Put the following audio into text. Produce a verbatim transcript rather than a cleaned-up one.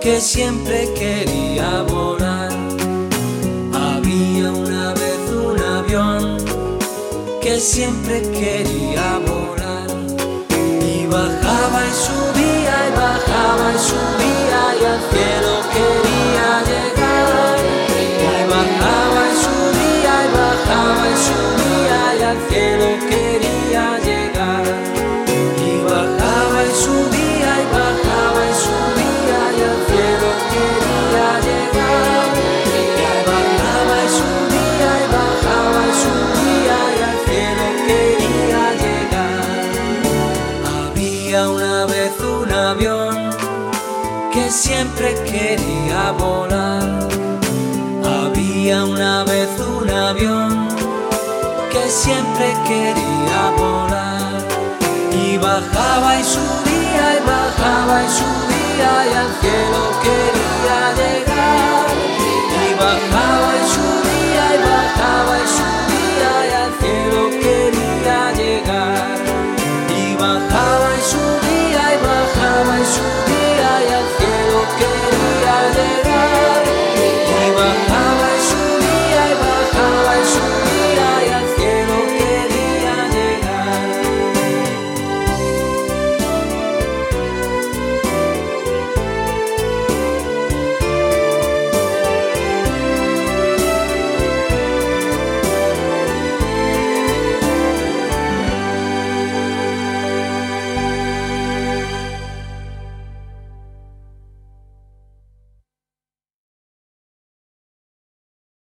que siempre quería volar. Había una vez un avión que siempre quería volar, y bajaba y subía y bajaba y subía y al cielo quería llegar. Y bajaba y subía y bajaba y subía y al cielo quería llegar. Y bajaba y subía y bajaba y subía y al cielo quería llegar. Y bajaba y subía y bajaba y subía y al cielo quería llegar. Había una vez un avión que siempre quería volar. Había una vez un avión que siempre quería volar, y bajaba y subía y bajaba y subía y al cielo quería llegar. Y bajaba y subía y bajaba y subía y al cielo quería llegar. Y bajaba y subía